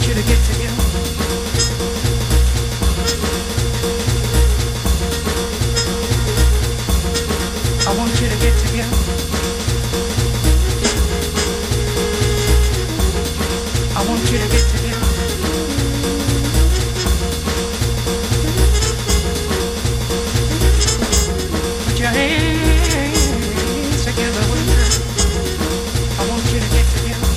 you to get together. I want you to get together. I want you to get together. Put your hands together with me. I want you to get together.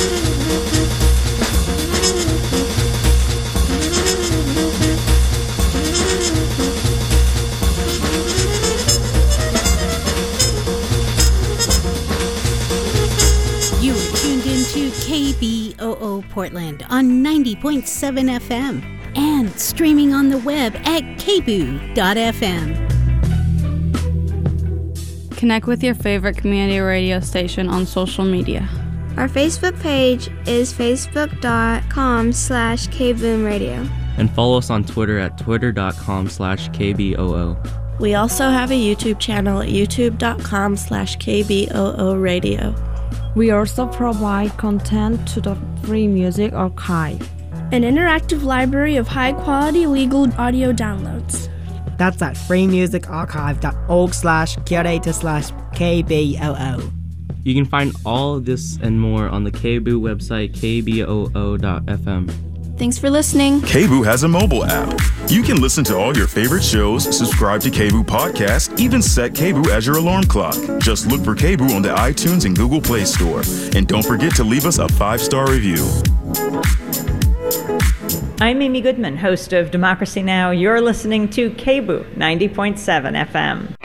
You are tuned into KBOO Portland on 90.7 FM and streaming on the web at kboo.fm. Connect with your favorite community radio station on social media. Our Facebook page is facebook.com/kboomradio. And follow us on Twitter at twitter.com/KBOO. We also have a YouTube channel at youtube.com/KBOO Radio. We also provide content to the Free Music Archive, an interactive library of high-quality legal audio downloads. That's at freemusicarchive.org/curator/KBOO. You can find all of this and more on the KBOO website, kboo.fm. Thanks for listening. KBOO has a mobile app. You can listen to all your favorite shows, subscribe to KBOO Podcast, even set KBOO as your alarm clock. Just look for KBOO on the iTunes and Google Play Store. And don't forget to leave us a 5-star review. I'm Amy Goodman, host of Democracy Now! You're listening to KBOO 90.7 FM.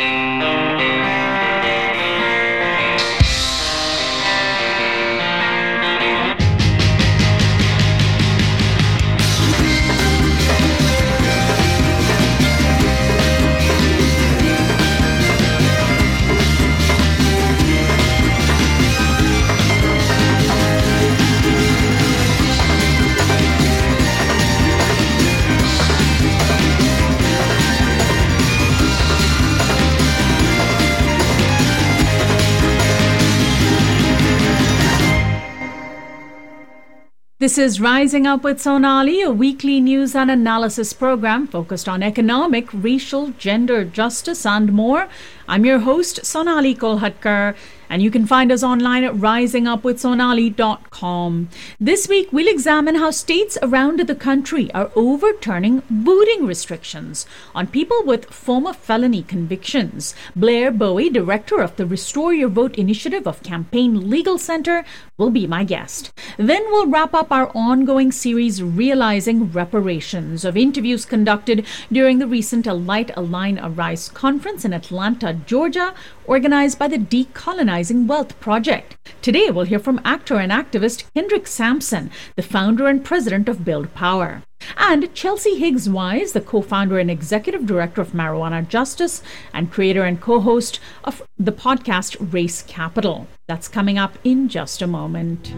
This is Rising Up with Sonali, a weekly news and analysis program focused on economic, racial, gender, justice, and more. I'm your host, Sonali Kolhatkar, and you can find us online at risingupwithsonali.com. This week, we'll examine how states around the country are overturning voting restrictions on people with former felony convictions. Blair Bowie, director of the Restore Your Vote initiative of Campaign Legal Center, will be my guest. Then we'll wrap up our ongoing series, Realizing Reparations, of interviews conducted during the recent Alight, Align, Arise conference in Atlanta, Georgia, organized by the Decolonizing Wealth Project. Today, we'll hear from actor and activist Hendrik Sampson, the founder and president of Build Power. And Chelsea Higgs Wise, the co-founder and executive director of Marijuana Justice and creator and co-host of the podcast Race Capital. That's coming up in just a moment.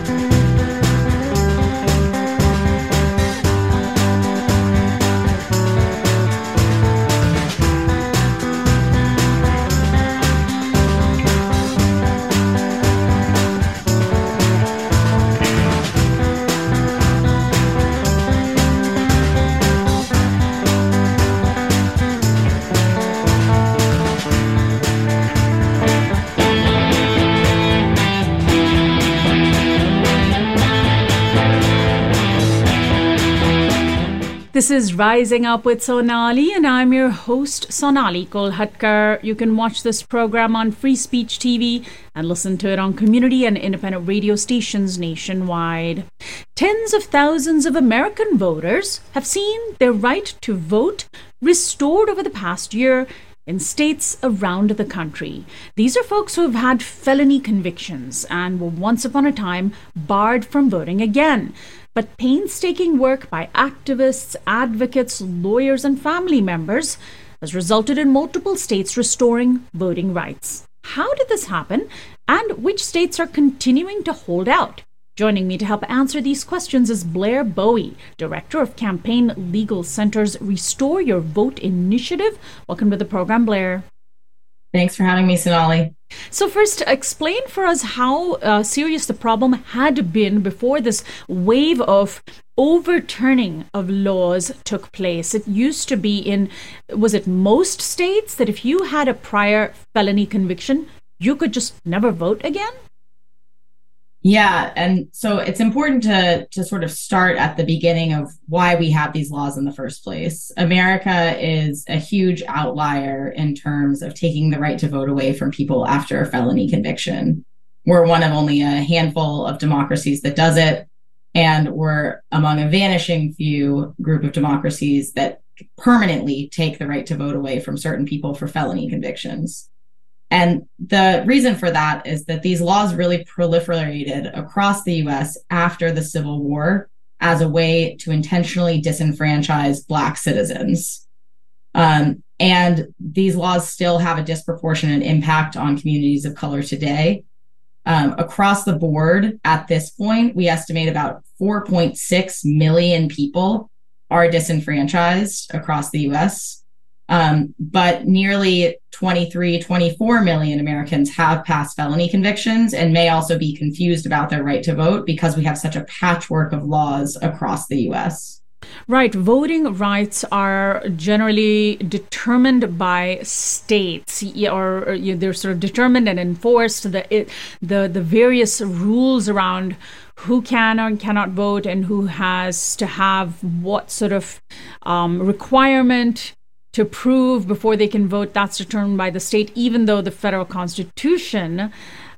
This is Rising Up with Sonali, and I'm your host, Sonali Kolhatkar. You can watch this program on Free Speech TV and listen to it on community and independent radio stations nationwide. Tens of thousands of American voters have seen their right to vote restored over the past year in states around the country. These are folks who have had felony convictions and were once upon a time barred from voting again. But painstaking work by activists, advocates, lawyers, and family members has resulted in multiple states restoring voting rights. How did this happen, and which states are continuing to hold out? Joining me to help answer these questions is Blair Bowie, director of Campaign Legal Center's Restore Your Vote initiative. Welcome to the program, Blair. Thanks for having me, Sonali. So first, explain for us how serious the problem had been before this wave of overturning of laws took place. It used to be was it most states that if you had a prior felony conviction, you could just never vote again? Yeah, and so it's important to sort of start at the beginning of why we have these laws in the first place. America is a huge outlier in terms of taking the right to vote away from people after a felony conviction. We're one of only a handful of democracies that does it, and we're among a vanishing few group of democracies that permanently take the right to vote away from certain people for felony convictions. And the reason for that is that these laws really proliferated across the US after the Civil War as a way to intentionally disenfranchise Black citizens. And these laws still have a disproportionate impact on communities of color today. Across the board, at this point, we estimate about 4.6 million people are disenfranchised across the US. But nearly 24 million Americans have past felony convictions and may also be confused about their right to vote because we have such a patchwork of laws across the US. Right. Voting rights are generally determined by states, or they're sort of determined and enforced. The various rules around who can or cannot vote and who has to have what sort of requirement to prove before they can vote, that's determined by the state, even though the federal constitution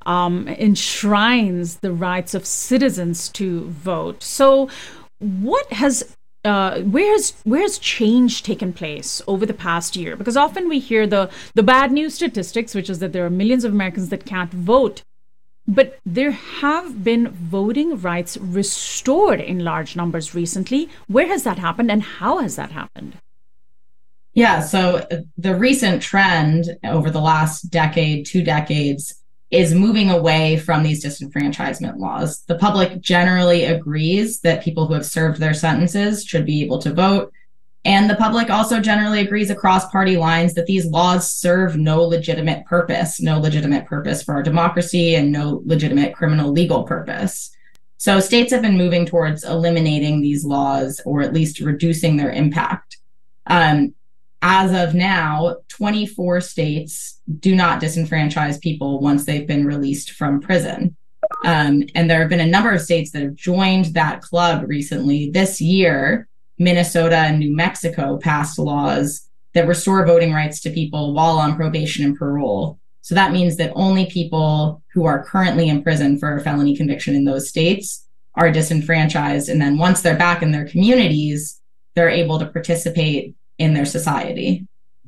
enshrines the rights of citizens to vote. So what has where's change taken place over the past year? Because often we hear the bad news statistics, which is that there are millions of Americans that can't vote. But there have been voting rights restored in large numbers recently. Where has that happened and how has that happened? Yeah, so the recent trend over the last decade, 2 decades, is moving away from these disenfranchisement laws. The public generally agrees that people who have served their sentences should be able to vote. And the public also generally agrees across party lines that these laws serve no legitimate purpose for our democracy and no legitimate criminal legal purpose. So states have been moving towards eliminating these laws or at least reducing their impact. As of now, 24 states do not disenfranchise people once they've been released from prison. And there have been a number of states that have joined that club recently. This year, Minnesota and New Mexico passed laws that restore voting rights to people while on probation and parole. So that means that only people who are currently in prison for a felony conviction in those states are disenfranchised. And then once they're back in their communities, they're able to participate in their society.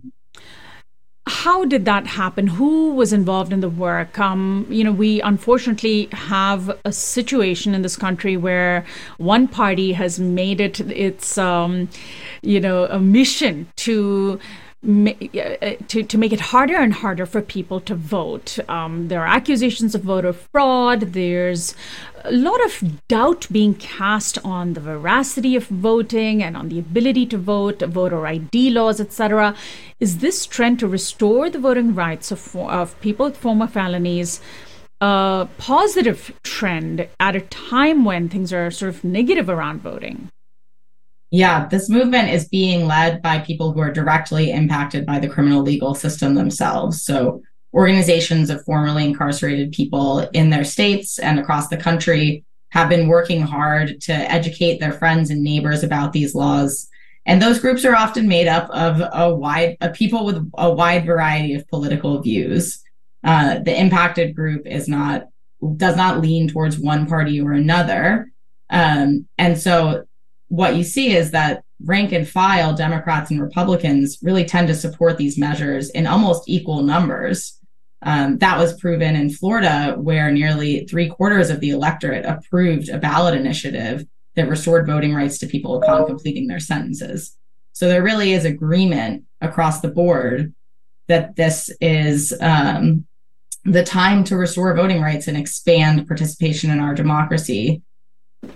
How did that happen? Who was involved in the work? We unfortunately have a situation in this country where one party has made it its, a mission to make it harder and harder for people to vote. There are accusations of voter fraud. There's a lot of doubt being cast on the veracity of voting and on the ability to vote, voter ID laws, etc. Is this trend to restore the voting rights of people with former felonies a positive trend at a time when things are sort of negative around voting? Yeah, this movement is being led by people who are directly impacted by the criminal legal system themselves. So organizations of formerly incarcerated people in their states and across the country have been working hard to educate their friends and neighbors about these laws. And those groups are often made up of people with a wide variety of political views. The impacted group does not lean towards one party or another. And so what you see is that rank and file Democrats and Republicans really tend to support these measures in almost equal numbers. That was proven in Florida, where nearly 3/4 of the electorate approved a ballot initiative that restored voting rights to people upon completing their sentences. So there really is agreement across the board that this is the time to restore voting rights and expand participation in our democracy.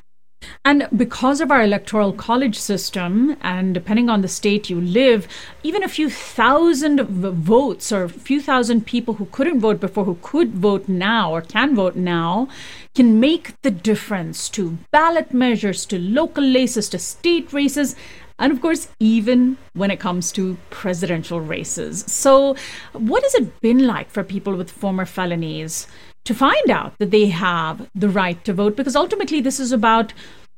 And because of our electoral college system, and depending on the state you live, even a few thousand votes or a few thousand people who couldn't vote before, who could vote now or can vote now, can make the difference to ballot measures, to local races, to state races, and of course, even when it comes to presidential races. So what has it been like for people with former felonies to find out that they have the right to vote? Because ultimately, this is about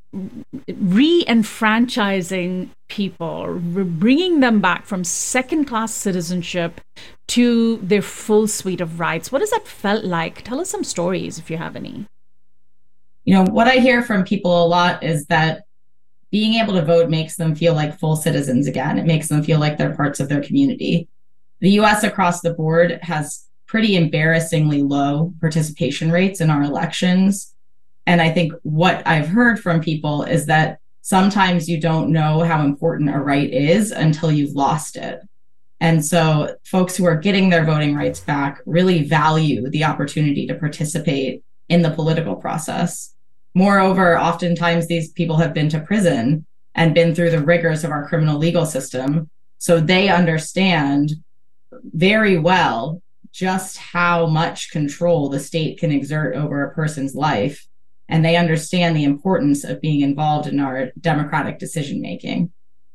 re-enfranchising people, bringing them back from second-class citizenship to their full suite of rights. What has that felt like? Tell us some stories if you have any. You know, what I hear from people a lot is that being able to vote makes them feel like full citizens again. It makes them feel like they're parts of their community. The US across the board has pretty embarrassingly low participation rates in our elections. And I think what I've heard from people is that sometimes you don't know how important a right is until you've lost it. And so folks who are getting their voting rights back really value the opportunity to participate in the political process. Moreover, oftentimes these people have been to prison and been through the rigors of our criminal legal system. So they understand very well just how much control the state can exert over a person's life. And they understand the importance of being involved in our democratic decision-making.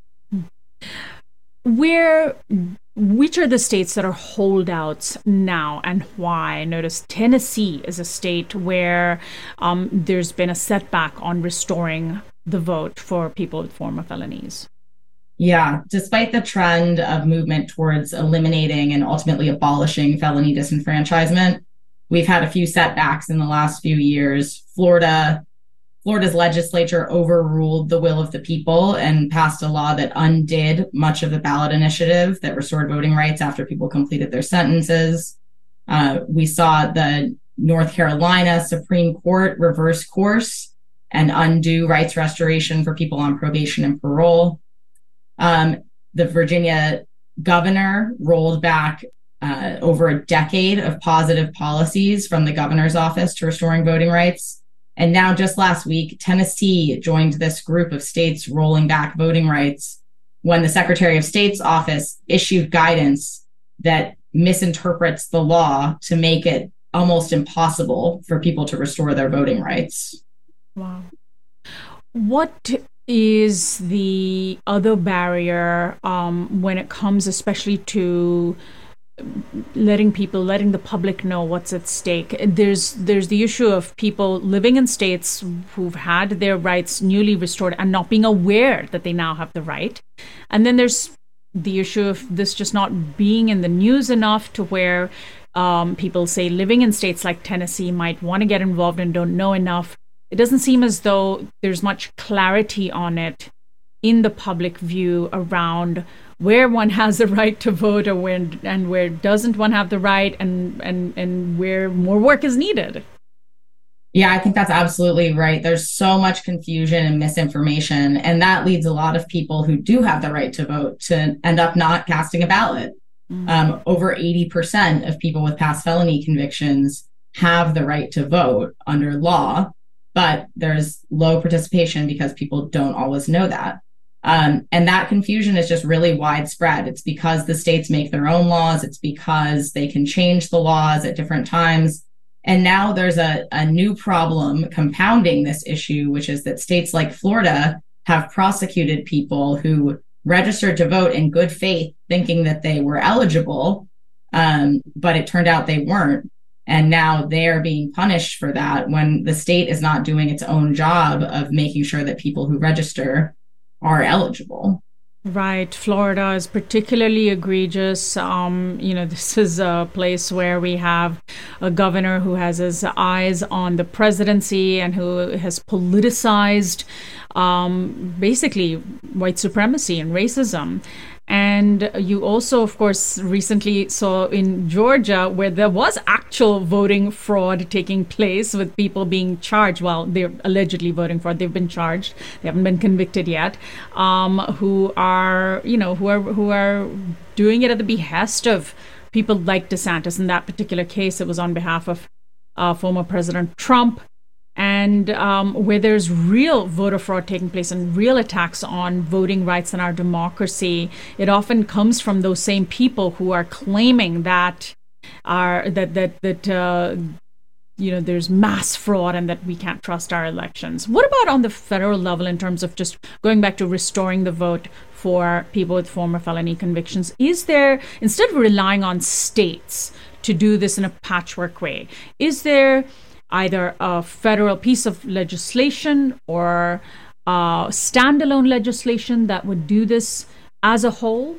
Which are the states that are holdouts now and why? I noticed Tennessee is a state where there's been a setback on restoring the vote for people with former felonies. Yeah, despite the trend of movement towards eliminating and ultimately abolishing felony disenfranchisement, we've had a few setbacks in the last few years. Florida's legislature overruled the will of the people and passed a law that undid much of the ballot initiative that restored voting rights after people completed their sentences. We saw the North Carolina Supreme Court reverse course and undo rights restoration for people on probation and parole. The Virginia governor rolled back over a decade of positive policies from the governor's office to restoring voting rights. And now just last week, Tennessee joined this group of states rolling back voting rights when the Secretary of State's office issued guidance that misinterprets the law to make it almost impossible for people to restore their voting rights. Wow. What is the other barrier when it comes especially to letting the public know what's at stake? There's the issue of people living in states who've had their rights newly restored and not being aware that they now have the right. And then there's the issue of this just not being in the news enough to where people say living in states like Tennessee might want to get involved and don't know enough. It doesn't seem as though there's much clarity on it in the public view around where one has the right to vote or where doesn't one have the right and where more work is needed. Yeah, I think that's absolutely right. There's so much confusion and misinformation, and that leads a lot of people who do have the right to vote to end up not casting a ballot. Over 80% of people with past felony convictions have the right to vote under law, but there's low participation because people don't always know that. And that confusion is just really widespread. It's because the states make their own laws. It's because they can change the laws at different times. And now there's a new problem compounding this issue, which is that states like Florida have prosecuted people who registered to vote in good faith, thinking that they were eligible, but it turned out they weren't. And now they are being punished for that when the state is not doing its own job of making sure that people who register are eligible. Right. Florida is particularly egregious. This is a place where we have a governor who has his eyes on the presidency and who has politicized basically white supremacy and racism. And you also, of course, recently saw in Georgia where there was actual voting fraud taking place with people being charged. Well, they're allegedly voting fraud. They've been charged. They haven't been convicted yet. Who are doing it at the behest of people like DeSantis. In that particular case, it was on behalf of former President Trump. and where there's real voter fraud taking place and real attacks on voting rights and our democracy, it often comes from those same people who are claiming that there's mass fraud and that we can't trust our elections. What about on the federal level in terms of just going back to restoring the vote for people with former felony convictions? Is there, instead of relying on states to do this in a patchwork way, is there either a federal piece of legislation or standalone legislation that would do this as a whole?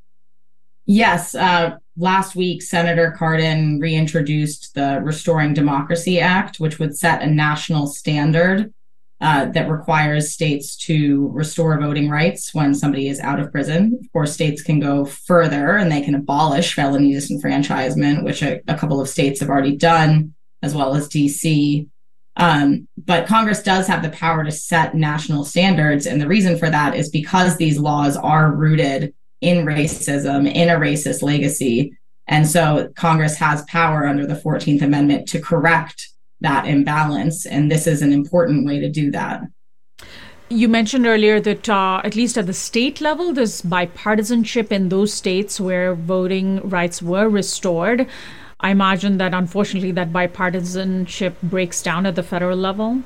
Yes. Last week, Senator Cardin reintroduced the Restoring Democracy Act, which would set a national standard that requires states to restore voting rights when somebody is out of prison. Of course, states can go further and they can abolish felony disenfranchisement, which a couple of states have already done, as well as DC. But Congress does have the power to set national standards. And the reason for that is because these laws are rooted in racism, in a racist legacy. And so Congress has power under the 14th Amendment to correct that imbalance. And this is an important way to do that. You mentioned earlier that at least at the state level, there's bipartisanship in those states where voting rights were restored. I imagine that unfortunately that bipartisanship breaks down at the federal level.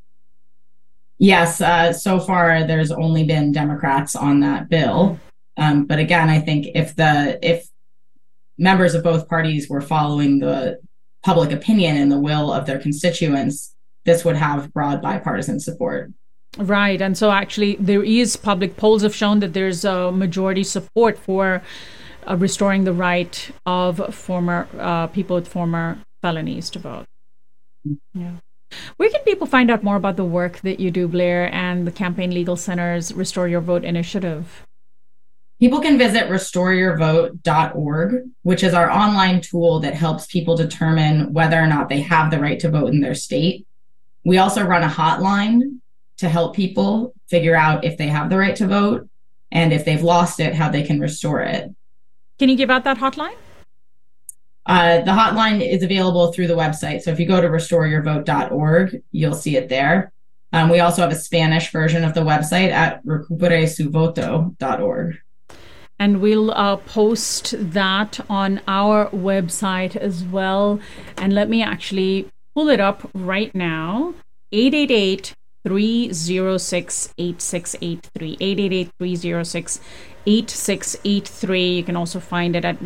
Yes, so far there's only been Democrats on that bill. But again, I think if members of both parties were following the public opinion and the will of their constituents, this would have broad bipartisan support. Right. And so actually there is public polls have shown that there's a majority support for restoring the right of former people with former felonies to vote. Yeah. Where can people find out more about the work that you do, Blair, and the Campaign Legal Center's Restore Your Vote initiative? People can visit restoreyourvote.org, which is our online tool that helps people determine whether or not they have the right to vote in their state. We also run a hotline to help people figure out if they have the right to vote, and if they've lost it, how they can restore it. Can you give out that hotline? The hotline is available through the website. So if you go to restoreyourvote.org, you'll see it there. We also have a Spanish version of the website at recuperesuvoto.org. And we'll post that on our website as well. And let me actually pull it up right now. 888-306-8683. 888-306-8683. You can also find it at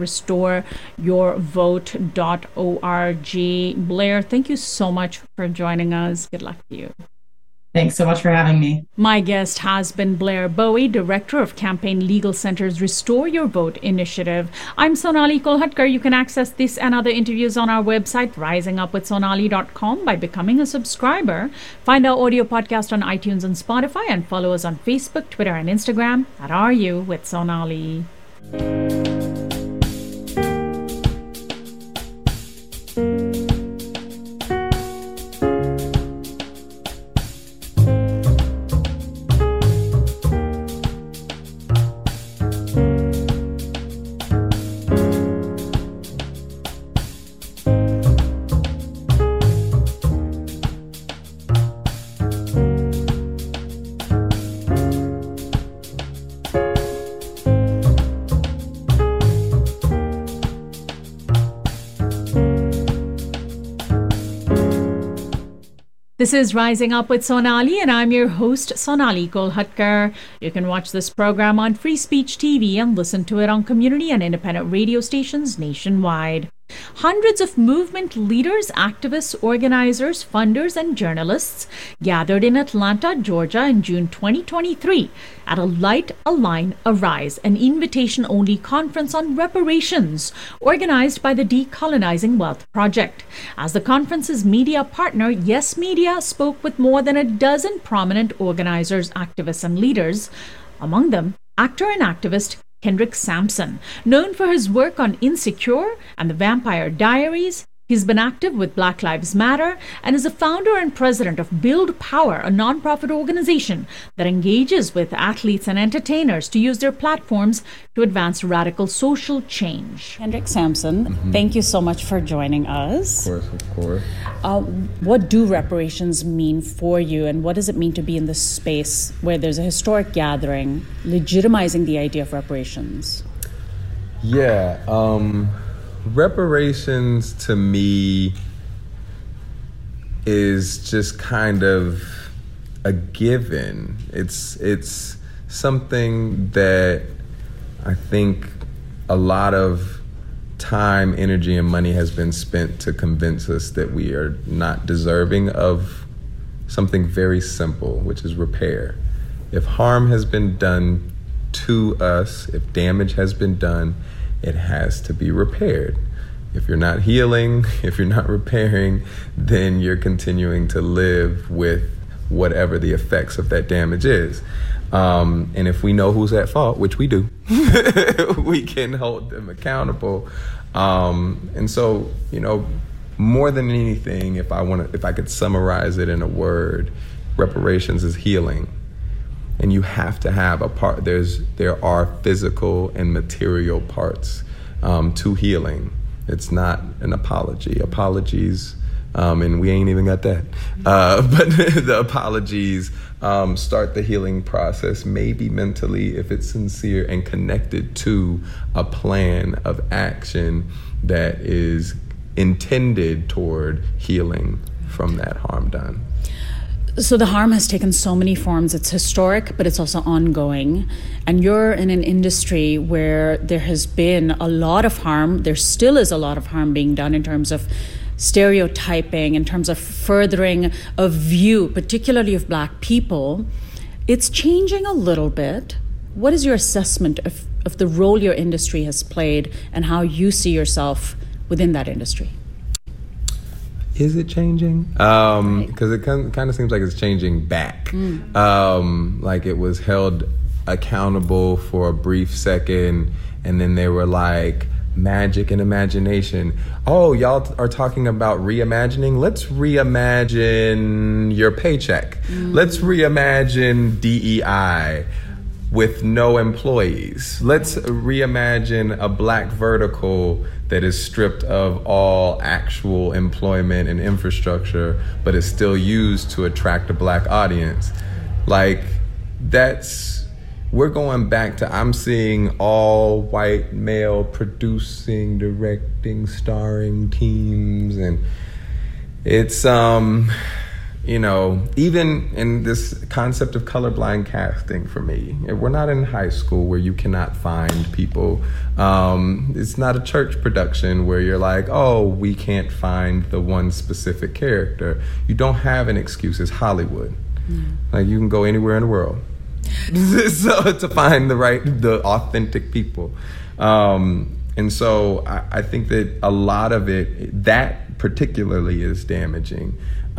restoreyourvote.org. Blair, thank you so much for joining us. Good luck to you. Thanks so much for having me. My guest has been Blair Bowie, Director of Campaign Legal Center's Restore Your Vote initiative. I'm Sonali Kolhatkar. You can access this and other interviews on our website, risingupwithsonali.com, by becoming a subscriber. Find our audio podcast on iTunes and Spotify, and follow us on Facebook, Twitter, and Instagram at RU with Sonali. This is Rising Up with Sonali, and I'm your host, Sonali Kolhatkar. You can watch this program on Free Speech TV and listen to it on community and independent radio stations nationwide. Hundreds of movement leaders, activists, organizers, funders, and journalists gathered in Atlanta, Georgia in June 2023 at a Light, Align, Arise, an invitation-only conference on reparations organized by the Decolonizing Wealth Project. As the conference's media partner, Yes Media spoke with more than a dozen prominent organizers, activists, and leaders, among them actor and activist Kendrick Sampson, known for his work on Insecure and The Vampire Diaries. He's been active with Black Lives Matter and is a founder and president of Build Power, a nonprofit organization that engages with athletes and entertainers to use their platforms to advance radical social change. Hendrik Sampson, thank you so much for joining us. Of course. What do reparations mean for you, and what does it mean to be in this space where there's a historic gathering legitimizing the idea of reparations? Yeah, reparations to me is just kind of a given. It's something that I think a lot of time, energy, and money has been spent to convince us that we are not deserving of something very simple, which is repair. If harm has been done to us, if damage has been done, it has to be repaired. If you're not healing, if you're not repairing, then you're continuing to live with whatever the effects of that damage is. And if we know who's at fault, which we do, we can hold them accountable. And so, more than anything, if I could summarize it in a word, reparations is healing. And you have to have a part. There are physical and material parts to healing. It's not an apology. Apologies, and we ain't even got that. But the apologies start the healing process, maybe mentally, if it's sincere and connected to a plan of action that is intended toward healing from that harm done. So the harm has taken so many forms. It's historic, but it's also ongoing. And you're in an industry where there has been a lot of harm. There still is a lot of harm being done in terms of stereotyping, in terms of furthering a view, particularly of Black people. It's changing a little bit. What is your assessment of the role your industry has played and how you see yourself within that industry? Is it changing? Because it kind of seems like it's changing back. Like it was held accountable for a brief second, and then they were like, magic and imagination. Oh, y'all are talking about reimagining? Let's reimagine your paycheck. Let's reimagine DEI with no employees. Let's reimagine a Black vertical that is stripped of all actual employment and infrastructure, but is still used to attract a Black audience. Like, we're going back to, I'm seeing all white male producing, directing, starring teams, and it's, even in this concept of colorblind casting for me, we're not in high school where you cannot find people. It's not a church production where you're like, oh, we can't find the one specific character. You don't have an excuse. It's Hollywood. Like, you can go anywhere in the world so to find the authentic people. And so I think that a lot of it, that particularly is damaging.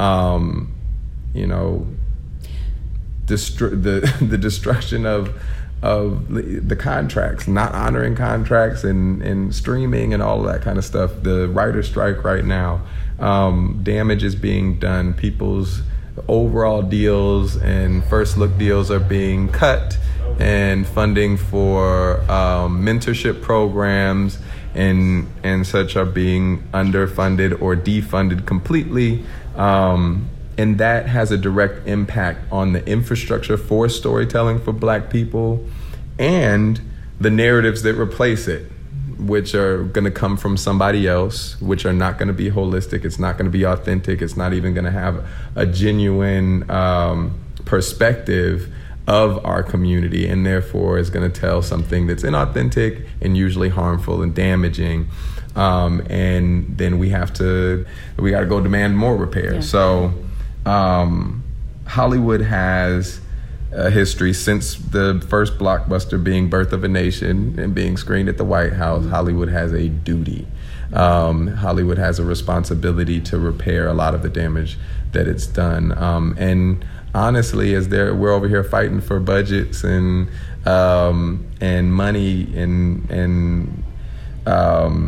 The destruction of the contracts, not honoring contracts, and streaming and all of that kind of stuff. The writer's strike right now, damage is being done. People's overall deals and first look deals are being cut, and funding for mentorship programs and such are being underfunded or defunded completely. And that has a direct impact on the infrastructure for storytelling for Black people and the narratives that replace it, which are going to come from somebody else, which are not going to be holistic. It's not going to be authentic. It's not even going to have a genuine perspective of our community, and therefore is going to tell something that's inauthentic and usually harmful and damaging. And then we got to go demand more repair. Yeah. So Hollywood has a history since the first blockbuster being Birth of a Nation and being screened at the White House. Hollywood has a duty. Hollywood has a responsibility to repair a lot of the damage that it's done. And honestly, we're over here fighting for budgets and money and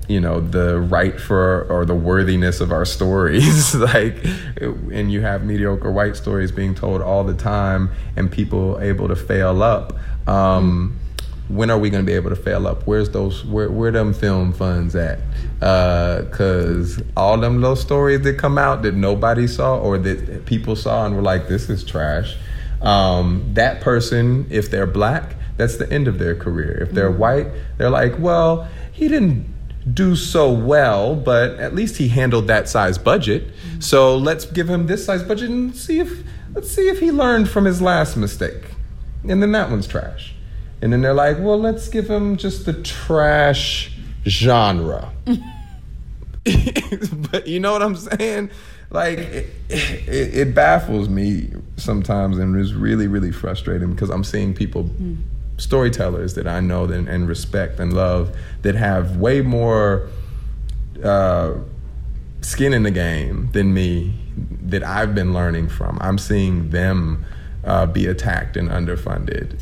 the right for or the worthiness of our stories. And you have mediocre white stories being told all the time and people able to fail up. When are we going to be able to fail up? Where them film funds at? Because all them little stories that come out that nobody saw or that people saw and were like, this is trash. That person, if they're black, that's the end of their career. If they're white, they're like, well, he didn't do so well, but at least he handled that size budget. So let's give him this size budget and let's see if he learned from his last mistake. And then that one's trash. And then they're like, well, let's give him just the trash genre. But you know what I'm saying? Like, it baffles me sometimes and is really, really frustrating because I'm seeing people, storytellers that I know and respect and love, that have way more skin in the game than me, that I've been learning from. I'm seeing them be attacked and underfunded,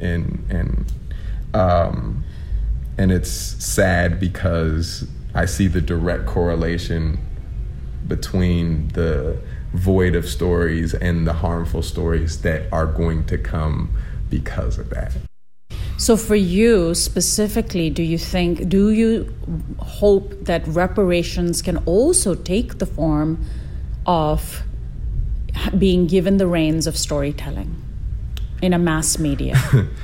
and it's sad because I see the direct correlation between the void of stories and the harmful stories that are going to come because of that. So for you specifically, do you hope that reparations can also take the form of being given the reins of storytelling in a mass media?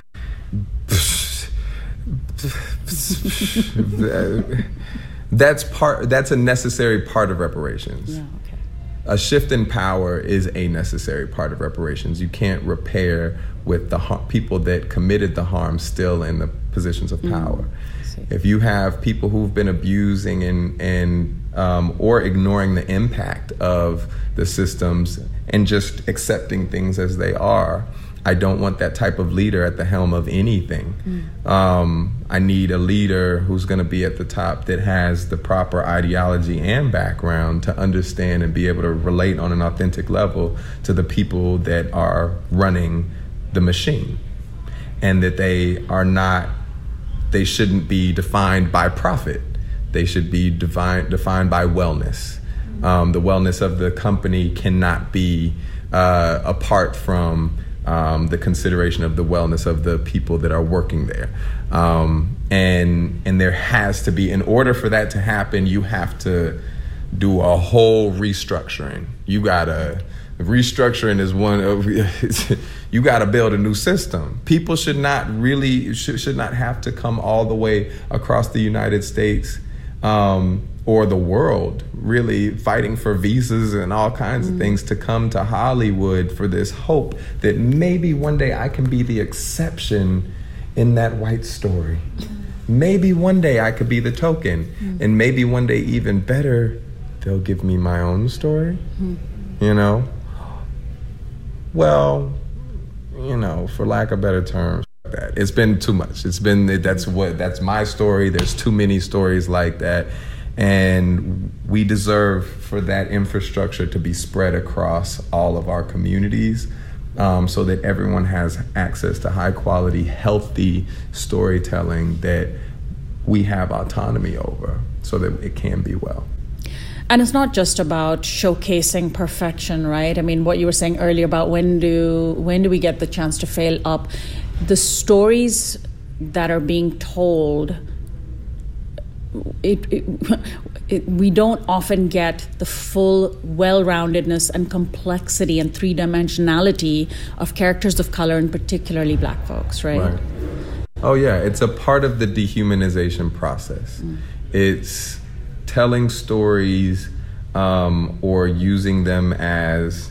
That's a necessary part of reparations. Yeah, okay. A shift in power is a necessary part of reparations. You can't repair with the people that committed the harm still in the positions of power. If you have people who've been abusing and or ignoring the impact of the systems and just accepting things as they are, I don't want that type of leader at the helm of anything. I need a leader who's going to be at the top that has the proper ideology and background to understand and be able to relate on an authentic level to the people that are running the machine, and that they shouldn't be defined by profit. They should be defined by wellness. The wellness of the company cannot be apart from the consideration of the wellness of the people that are working there. And there has to be, in order for that to happen, you have to do a whole restructuring. Restructuring is one of, you got to build a new system. People should not have to come all the way across the United States or the world, really fighting for visas and all kinds of things to come to Hollywood for this hope that maybe one day I can be the exception in that white story. Maybe one day I could be the token, and maybe one day, even better, they'll give me my own story, you know? Well, you know, for lack of better terms, that it's been too much. That's my story. There's too many stories like that. And we deserve for that infrastructure to be spread across all of our communities, so that everyone has access to high quality, healthy storytelling that we have autonomy over, so that it can be well. And it's not just about showcasing perfection, right? I mean, what you were saying earlier about when do we get the chance to fail up? The stories that are being told, we don't often get the full well-roundedness and complexity and three-dimensionality of characters of color, and particularly Black folks, right? Oh yeah, it's a part of the dehumanization process. It's telling stories or using them as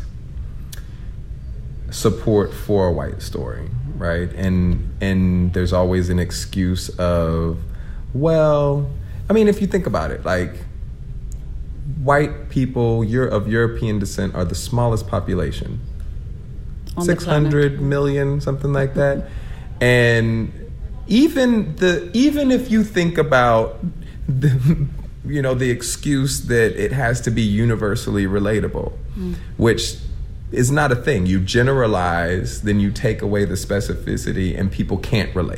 support for a white story, right? And there's always an excuse of, well, I mean, if you think about it, like, white people of European descent are the smallest population. 600 million, something like that. And even if you think about the excuse that it has to be universally relatable, which is not a thing. You generalize, then you take away the specificity, and people can't relate.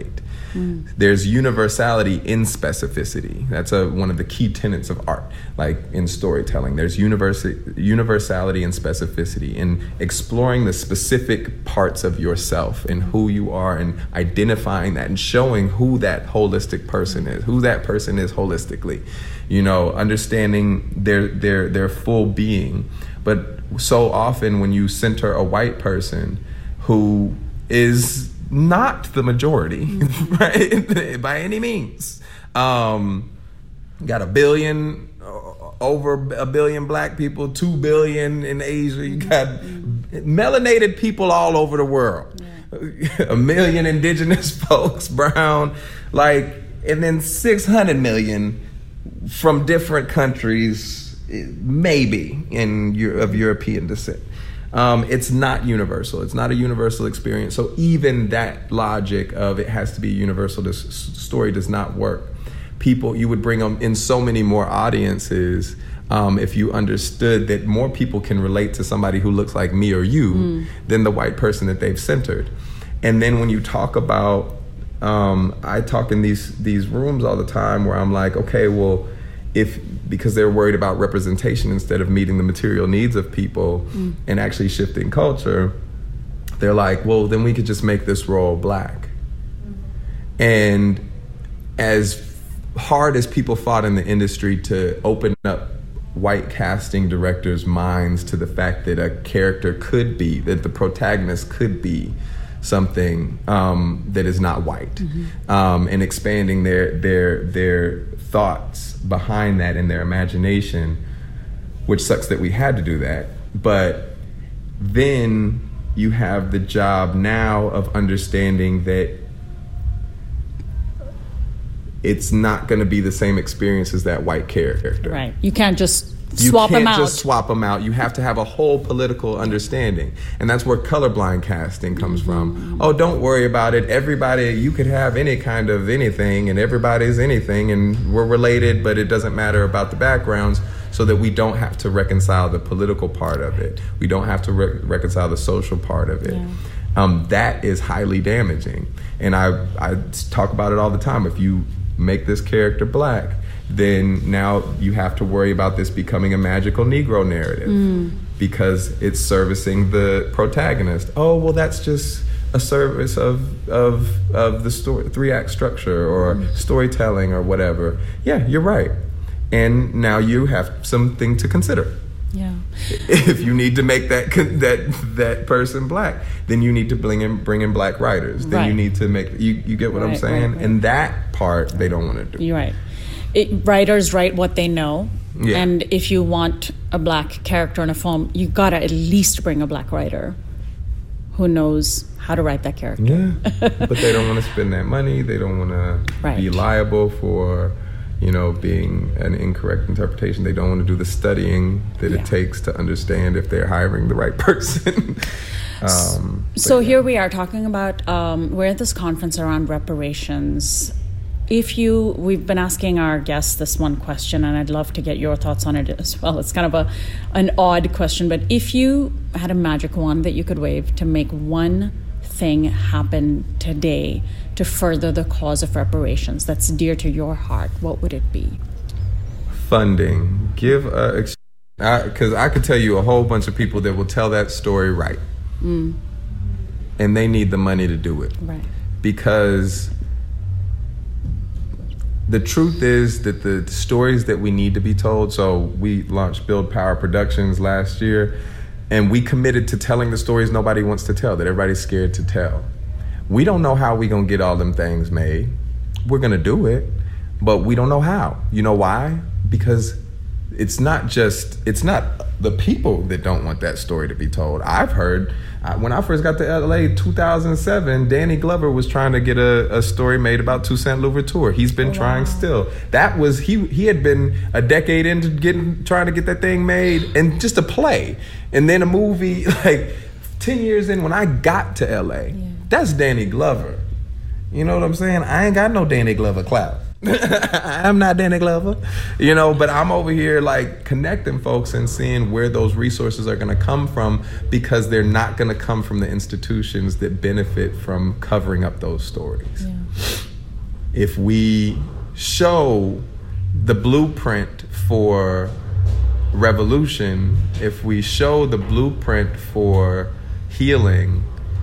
There's universality in specificity. That's one of the key tenets of art, like in storytelling. There's universality and specificity in exploring the specific parts of yourself and who you are, and identifying that and showing who that holistic person is, who that person is holistically, understanding their full being. But so often when you center a white person who is not the majority, right, by any means, got over a billion black people, 2 billion in Asia, you got melanated people all over the world, 1 million indigenous folks, brown, and then 600 million from different countries, maybe of European descent. It's not universal. It's not a universal experience. So even that logic of it has to be universal, this story does not work. You would bring them in so many more audiences if you understood that more people can relate to somebody who looks like me or you than the white person that they've centered. And then when you talk about, I talk in these rooms all the time where I'm like, okay, well, because they're worried about representation instead of meeting the material needs of people and actually shifting culture, they're like, well, then we could just make this role black. And as hard as people fought in the industry to open up white casting directors' minds to the fact that a character that the protagonist could be something that is not white, and expanding their thoughts behind that in their imagination, which sucks that we had to do that. But then you have the job now of understanding that it's not going to be the same experience as that white character. Right. You can't just swap them out. You can't just swap them out. You have to have a whole political understanding. And that's where colorblind casting comes from. Oh, don't worry about it. Everybody, you could have any kind of anything, and everybody's anything, and we're related, but it doesn't matter about the backgrounds, so that we don't have to reconcile the political part of it. We don't have to reconcile the social part of it. Yeah. That is highly damaging. And I talk about it all the time. If you make this character black, then now you have to worry about this becoming a magical Negro narrative because it's servicing the protagonist. Oh, well, that's just a service of the story, 3-act structure or storytelling or whatever. Yeah, you're right. And now you have something to consider. Yeah. If you need to make that person black, then you need to bring in black writers. Then you need to make you get what I'm saying? Right. And that part they don't want to do. You're right. Writers write what they know. Yeah. And if you want a black character in a film, you gotta at least bring a black writer who knows how to write that character. Yeah. But they don't want to spend that money. They don't want to be liable for being an incorrect interpretation. They don't want to do the studying that it takes to understand if they're hiring the right person. So here we are talking about, we're at this conference around reparations. We've been asking our guests this one question, and I'd love to get your thoughts on it as well. It's kind of an odd question, but if you had a magic wand that you could wave to make one thing happen today to further the cause of reparations that's dear to your heart, what would it be? Funding. Because I could tell you a whole bunch of people that will tell that story right. And they need the money to do it. Right. Because the truth is that the stories that we need to be told, so we launched Build Power Productions last year, and we committed to telling the stories nobody wants to tell, that everybody's scared to tell. We don't know how we're going to get all them things made. We're going to do it, but we don't know how. You know why? Because it's not the people that don't want that story to be told. I've heard, when I first got to LA 2007, Danny Glover was trying to get a story made about Toussaint Louverture. He's been trying still. That was, he had been a decade into trying to get that thing made, and just a play. And then a movie, like 10 years in when I got to LA, that's Danny Glover. You know what I'm saying? I ain't got no Danny Glover clout. I'm not Danny Glover, but I'm over here like connecting folks and seeing where those resources are going to come from, because they're not going to come from the institutions that benefit from covering up those stories. if we show the blueprint for revolution, if we show the blueprint for healing,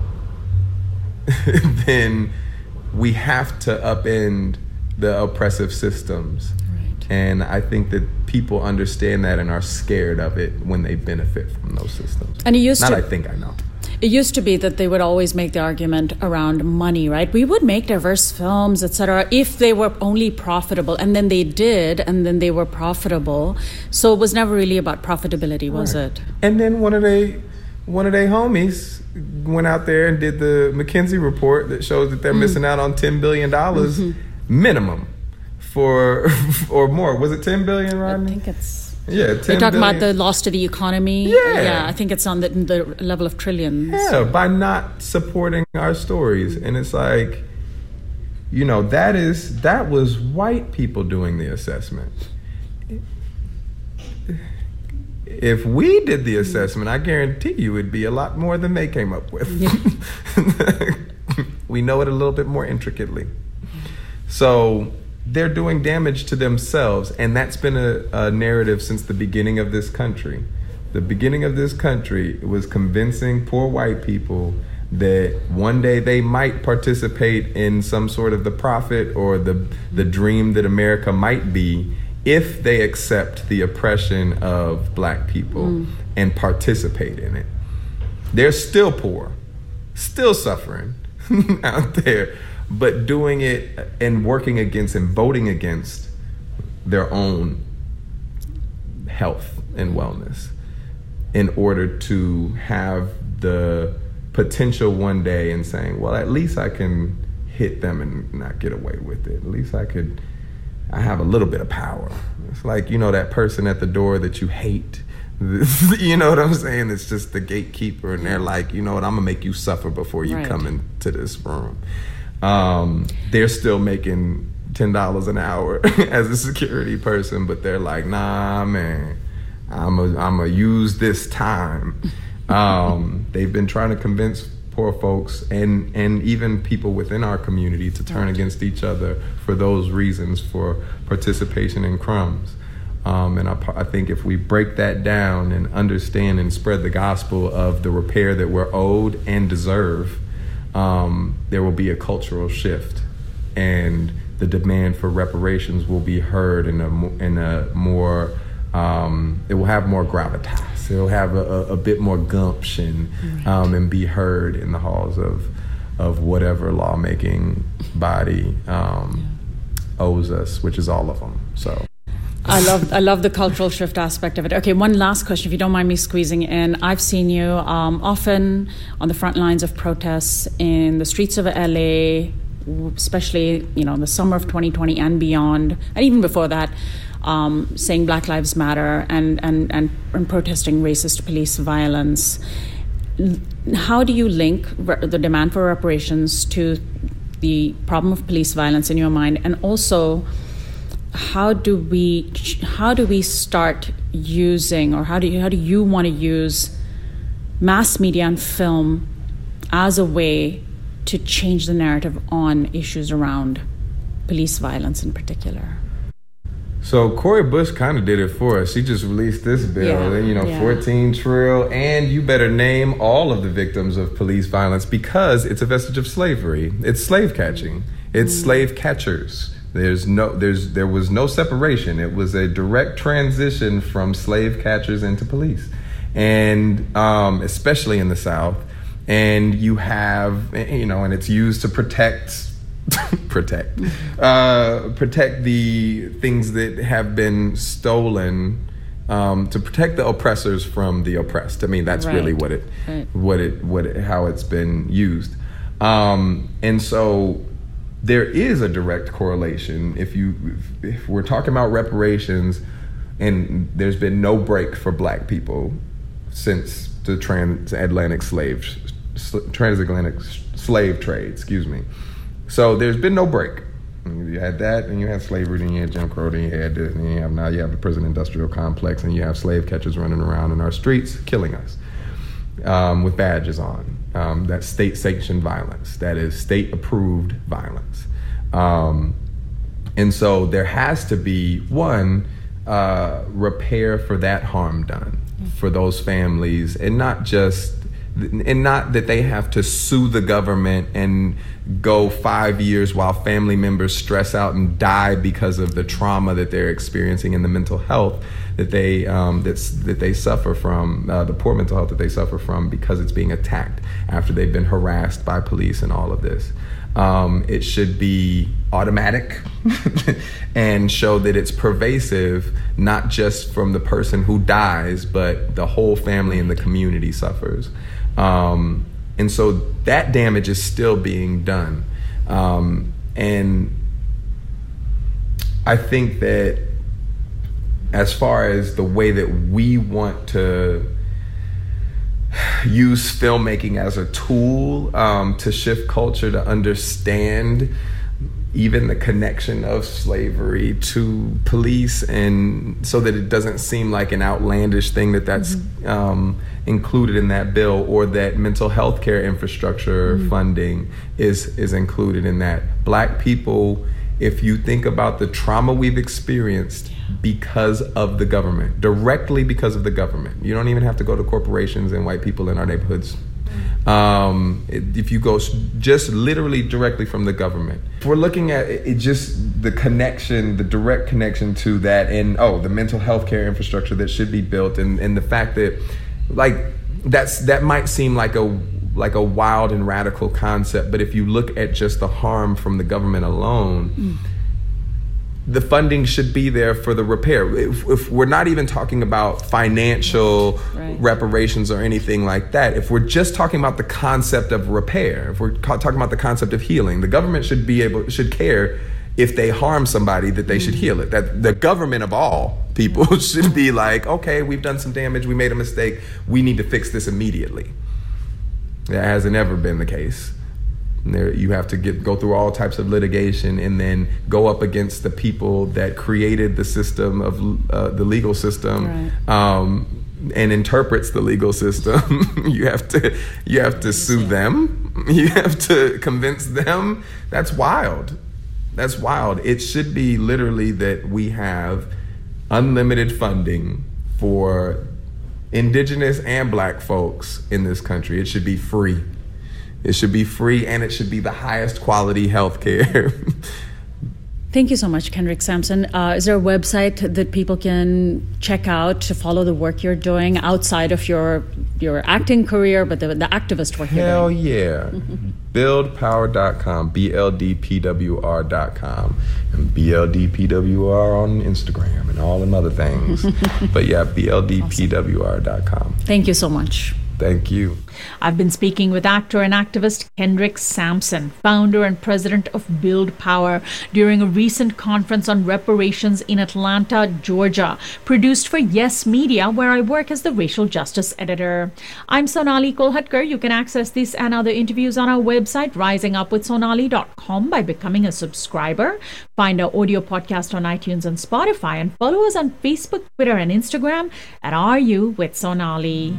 then we have to upend the oppressive systems. Right. And I think that people understand that and are scared of it when they benefit from those systems. And it used I know. It used to be that they would always make the argument around money, right? We would make diverse films, etc., if they were only profitable. And then they did, and then they were profitable. So it was never really about profitability, was it? And then one of their homies went out there and did the McKinsey report that shows that they're missing out on $10 billion minimum for, or more. Was it $10 billion, Rodney? I think it's... Yeah, You're talking about the loss to the economy? Yeah. I think it's on the level of trillions. Yeah, by not supporting our stories. And it's like, that was white people doing the assessment. If we did the assessment, I guarantee you it'd be a lot more than they came up with. Yeah. We know it a little bit more intricately. So they're doing damage to themselves, and that's been a narrative since the beginning of this country. The beginning of this country was convincing poor white people that one day they might participate in some sort of the profit or the dream that America might be if they accept the oppression of black people and participate in it. They're still poor, still suffering out there, but doing it and working against and voting against their own health and wellness in order to have the potential one day and saying, well, at least I can hit them and not get away with it. At least I have a little bit of power. It's like, that person at the door that you hate. You know what I'm saying? It's just the gatekeeper, and they're like, you know what, I'm gonna make you suffer before you come into this room. They're still making $10 an hour as a security person, but they're like, nah, man, I'm a use this time. They've been trying to convince poor folks and even people within our community to turn against each other for those reasons, for participation in crumbs. And I think if we break that down and understand and spread the gospel of the repair that we're owed and deserve, there will be a cultural shift, and the demand for reparations will be heard in a more, it will have more gravitas. It will have a bit more gumption, and be heard in the halls of whatever lawmaking body owes us, which is all of them. So. I love the cultural shift aspect of it. Okay, one last question, if you don't mind me squeezing in. I've seen you often on the front lines of protests in the streets of LA, especially in the summer of 2020 and beyond, and even before that, saying Black Lives Matter and protesting racist police violence. How do you link the demand for reparations to the problem of police violence in your mind, and also how do we start using, or how do you want to use mass media and film as a way to change the narrative on issues around police violence in particular? So Cori Bush kind of did it for us. She just released this bill, and 14 trill, and you better name all of the victims of police violence, because it's a vestige of slavery. It's slave catching. It's slave catchers. There was no separation. It was a direct transition from slave catchers into police, and especially in the South. And you have, and it's used to protect the things that have been stolen, to protect the oppressors from the oppressed. I mean, that's really how it's been used. And so there is a direct correlation. If we're talking about reparations, and there's been no break for Black people since the transatlantic slave trade, So there's been no break. You had that, and you had slavery, and you had Jim Crow, and you had this, and you have the prison industrial complex, and you have slave catchers running around in our streets killing us with badges on. That's state-sanctioned violence. That is state-approved violence. And so there has to be one repair for that harm done for those families, and not that they have to sue the government and go 5 years while family members stress out and die because of the trauma that they're experiencing and the mental health that they suffer from, the poor mental health that they suffer from because it's being attacked after they've been harassed by police and all of this. It should be automatic and show that it's pervasive, not just from the person who dies, but the whole family and the community suffers. And so that damage is still being done. And I think that as far as the way that we want to use filmmaking as a tool to shift culture, to understand even the connection of slavery to police, and so that it doesn't seem like an outlandish thing that's included in that bill, or that mental health care infrastructure funding is included in that. Black people, if you think about the trauma we've experienced because of the government, directly because of the government. You don't even have to go to corporations and white people in our neighborhoods. If you go just literally directly from the government. If we're looking at it, just the connection, the direct connection to that, and the mental health care infrastructure that should be built, and the fact that that might seem like a wild and radical concept, but if you look at just the harm from the government alone, the funding should be there for the repair. If we're not even talking about financial reparations or anything like that, if we're just talking about the concept of repair, if we're talking about the concept of healing, the government should care if they harm somebody, that they should heal it. That the government of all people should be like, okay, we've done some damage, we made a mistake, we need to fix this immediately. That hasn't ever been the case. You have to go through all types of litigation and then go up against the people that created the system of the legal system, and interprets the legal system. You have to sue them. You have to convince them. That's wild. That's wild. It should be literally that we have unlimited funding for indigenous and black folks in this country. It should be free. It should be free, and it should be the highest quality health care. Thank you so much, Kendrick Sampson. Is there a website that people can check out to follow the work you're doing outside of your acting career, but the activist work you're doing? Hell yeah. BuildPower.com, BLDPWR.com, and BLDPWR on Instagram and all them other things. But yeah, BLDPWR.com. Thank you so much. Thank you. I've been speaking with actor and activist Kendrick Sampson, founder and president of Build Power, during a recent conference on reparations in Atlanta, Georgia, produced for Yes Media, where I work as the racial justice editor. I'm Sonali Kolhatkar. You can access this and other interviews on our website, risingupwithsonali.com, by becoming a subscriber. Find our audio podcast on iTunes and Spotify, and follow us on Facebook, Twitter, and Instagram at RU with Sonali.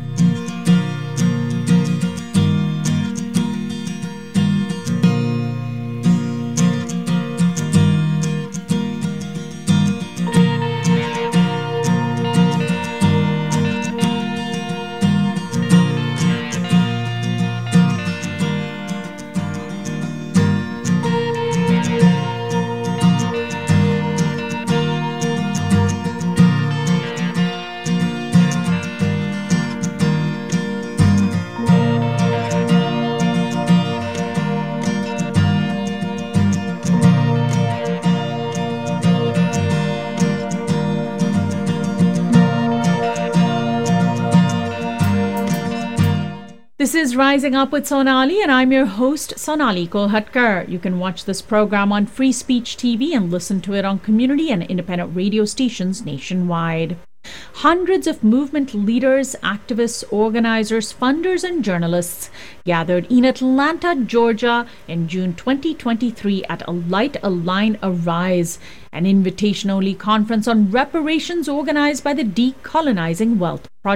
This is Rising Up with Sonali, and I'm your host, Sonali Kolhatkar. You can watch this program on Free Speech TV and listen to it on community and independent radio stations nationwide. Hundreds of movement leaders, activists, organizers, funders, and journalists gathered in Atlanta, Georgia in June 2023 at A Light, A Line, Arise, an invitation-only conference on reparations organized by the Decolonizing Wealth Project.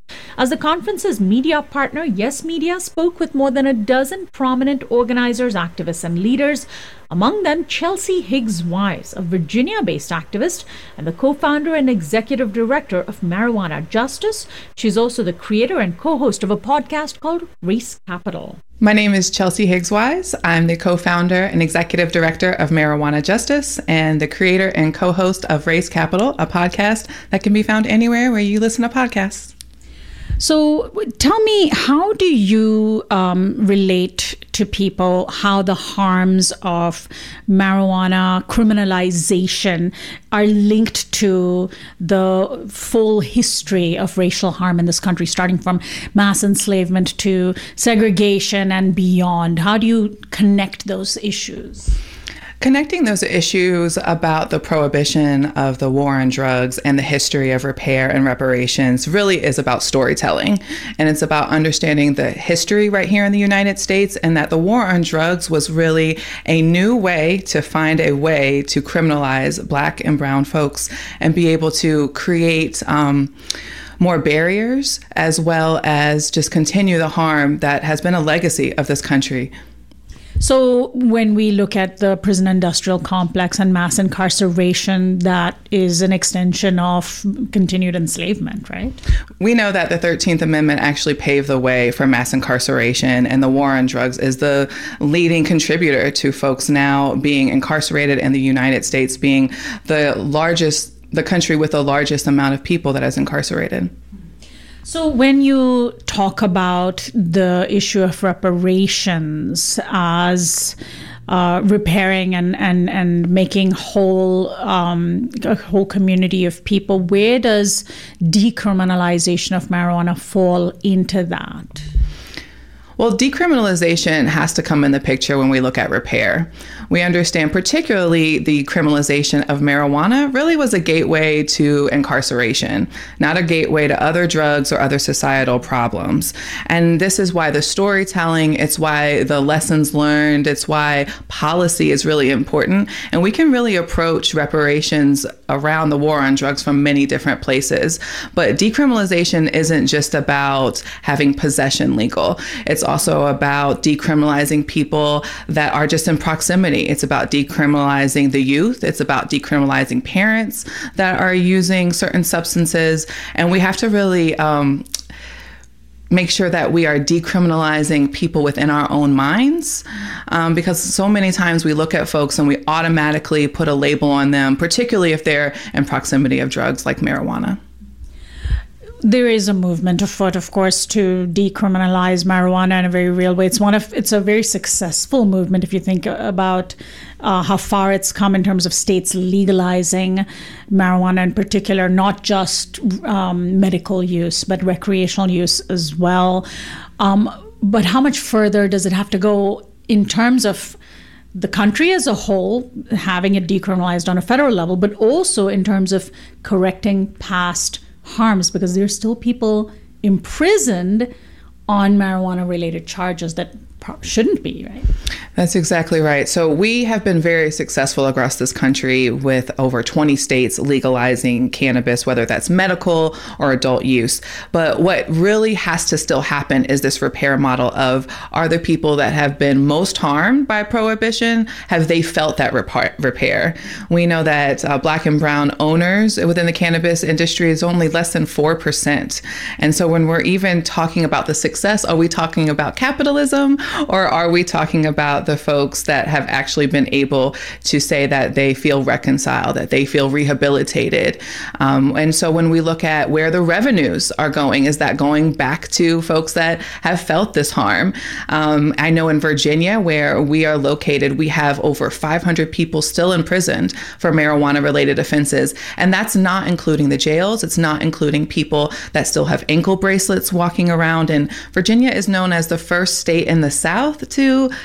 As the conference's media partner, Yes Media spoke with more than a dozen prominent organizers, activists, and leaders, among them Chelsea Higgs Wise, a Virginia-based activist and the co-founder and executive director of Marijuana Justice. She's also the creator and co-host of a podcast called Race Capital. My name is Chelsea Higgs Wise. I'm the co-founder and executive director of Marijuana Justice and the creator and co-host of Race Capital, a podcast that can be found anywhere where you listen to podcasts. So tell me, how do you relate to people how the harms of marijuana criminalization are linked to the full history of racial harm in this country, starting from mass enslavement to segregation and beyond? How do you connect those issues? Connecting those issues about the prohibition of the war on drugs and the history of repair and reparations really is about storytelling. And it's about understanding the history right here in the United States, and that the war on drugs was really a new way to find a way to criminalize Black and brown folks and be able to create more barriers, as well as just continue the harm that has been a legacy of this country. So when we look at the prison industrial complex and mass incarceration, that is an extension of continued enslavement, right? We know that the 13th Amendment actually paved the way for mass incarceration, and the war on drugs is the leading contributor to folks now being incarcerated in the United States being the country with the largest amount of people that is incarcerated. So when you talk about the issue of reparations as repairing and making whole a whole community of people, where does decriminalization of marijuana fall into that? Well, decriminalization has to come in the picture when we look at repair. We understand particularly the criminalization of marijuana really was a gateway to incarceration, not a gateway to other drugs or other societal problems. And this is why the storytelling, it's why the lessons learned, it's why policy is really important. And we can really approach reparations around the war on drugs from many different places. But decriminalization isn't just about having possession legal. It's also about decriminalizing people that are just in proximity. It's about decriminalizing the youth. It's about decriminalizing parents that are using certain substances. And we have to really make sure that we are decriminalizing people within our own minds, because so many times we look at folks and we automatically put a label on them, particularly if they're in proximity of drugs like marijuana. There is a movement afoot, of course, to decriminalize marijuana in a very real way. It's a very successful movement if you think about how far it's come in terms of states legalizing marijuana in particular, not just medical use, but recreational use as well. But how much further does it have to go in terms of the country as a whole, having it decriminalized on a federal level, but also in terms of correcting past harms, because there's still people imprisoned on marijuana-related charges that shouldn't be, right? That's exactly right. So we have been very successful across this country with over 20 states legalizing cannabis, whether that's medical or adult use. But what really has to still happen is this repair model of, are the people that have been most harmed by prohibition, have they felt that repair? We know that Black and brown owners within the cannabis industry is only less than 4%. And so when we're even talking about the success, are we talking about capitalism, or are we talking about the folks that have actually been able to say that they feel reconciled, that they feel rehabilitated? And so when we look at where the revenues are going, is that going back to folks that have felt this harm? I know in Virginia, where we are located, we have over 500 people still imprisoned for marijuana-related offenses. And that's not including the jails. It's not including people that still have ankle bracelets walking around. And Virginia is known as the first state in the South to legalize